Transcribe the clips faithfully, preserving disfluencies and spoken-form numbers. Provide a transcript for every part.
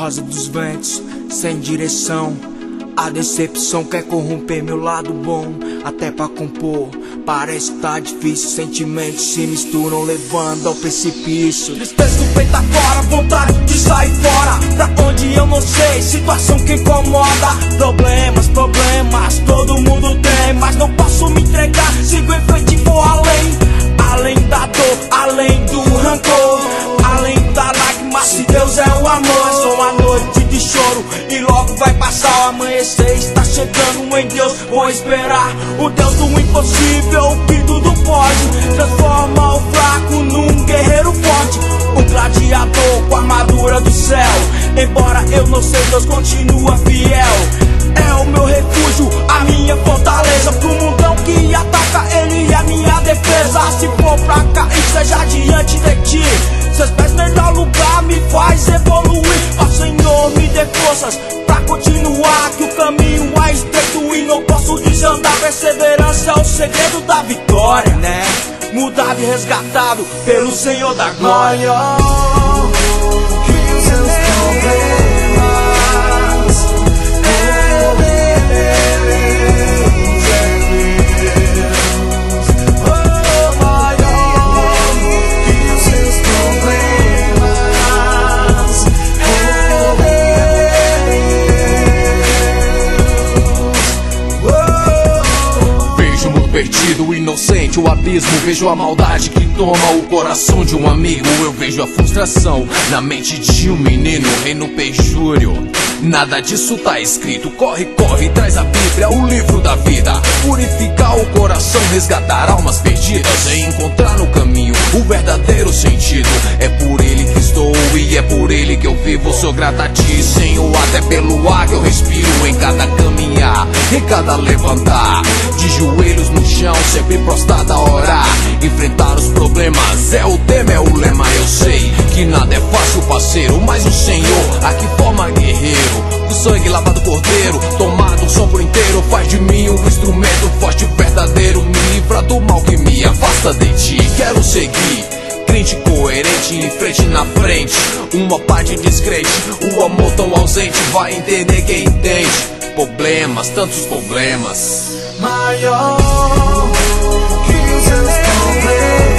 rosa dos ventos, sem direção. A decepção quer corromper meu lado bom. Até pra compor, parece que tá difícil. Sentimentos se misturam, levando ao precipício. Tristeza do peito afora, vontade de sair fora. Pra onde eu não sei, situação que incomoda. Problemas, problemas, todo mundo tem, mas não posso me entregar, sigo em frente e vou além. Além da dor, além do rancor, além da lágrima, se Deus é o amor. É só uma noite de choro e logo vai passar. O amanhecer está chegando, em Deus vou esperar. O Deus do impossível, que tudo pode, transforma o fraco num guerreiro forte. Um gladiador com a armadura do céu. Embora eu não sei, Deus continua fiel. É o meu refúgio, a minha fortaleza. Pro mundão que ataca, Ele é a minha defesa. Se for pra cair, seja diante de ti. Seus pés no melhor lugar me faz evoluir. Ó Senhor, me dê forças pra continuar, que o caminho é estreito e não posso desandar. Perseverança é o segredo da vitória, né? Mudado e resgatado pelo Senhor da glória. Perdido, inocente, o abismo. Vejo a maldade que toma o coração de um amigo. Eu vejo a frustração na mente de um menino. Rei no perjúrio, nada disso tá escrito. Corre, corre, traz a Bíblia, o livro da vida. Purificar o coração, resgatar almas perdidas e encontrar no caminho o verdadeiro sentido. É por Ele que estou e é por Ele que eu vivo. Sou grato a Ti, Senhor, até pelo ar que eu respiro. Em cada caminhar, em cada levantar, de joelhos no chão, sempre prostrado a orar. Enfrentar os problemas é o tema, é o lema. Eu sei que nada é fácil, parceiro, mas o Senhor aqui forma guerreiro. O sangue lavado cordeiro, tomado o som por inteiro, faz de mim um instrumento forte, verdadeiro. Me livra do mal que me afasta de Ti. Quero seguir crente coerente, em frente na frente. Uma parte descrente, o amor tão ausente. Vai entender quem entende. Problemas, tantos problemas. Maior que os seus problemas.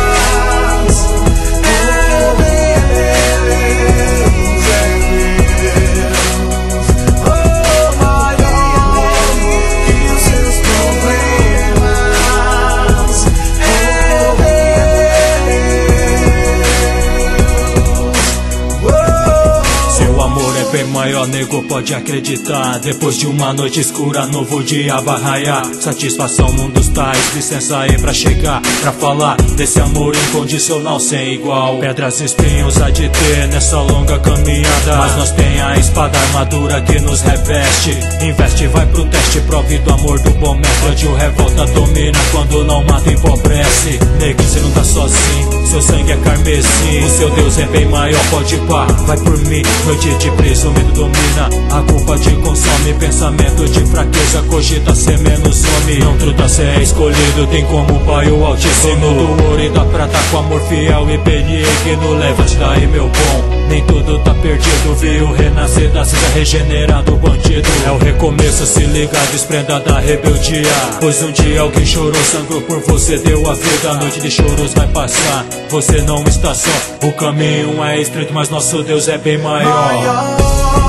Bem maior, nego, pode acreditar. Depois de uma noite escura, novo dia vai raiar. Satisfação, mundos tais, licença aí pra chegar, pra falar desse amor incondicional sem igual. Pedras e espinhos há de ter nessa longa caminhada, mas nós tem a espada, a armadura que nos reveste. Investe, vai pro teste, prove do amor do bom método. O revolta domina quando não mata, empobrece. Nego, você não tá sozinho, seu sangue é carmesim. O seu Deus é bem maior, pode pá, vai por mim. Noite de preso, o medo domina, a culpa te consome. Pensamento de fraqueza, cogita ser menos homem. Não truta, cê é escolhido, tem como pai o altíssimo. Do ouro e da prata com amor fiel e benigno. Leva-te daí, meu bom, nem tudo tá perdido. Viu renascer da cinza, regenerado bandido. É o recomeço, se liga, desprenda da rebeldia. Pois um dia alguém chorou, sangrou por você, deu a vida. A noite de choros vai passar, você não está só. O caminho é estreito, mas nosso Deus é bem maior.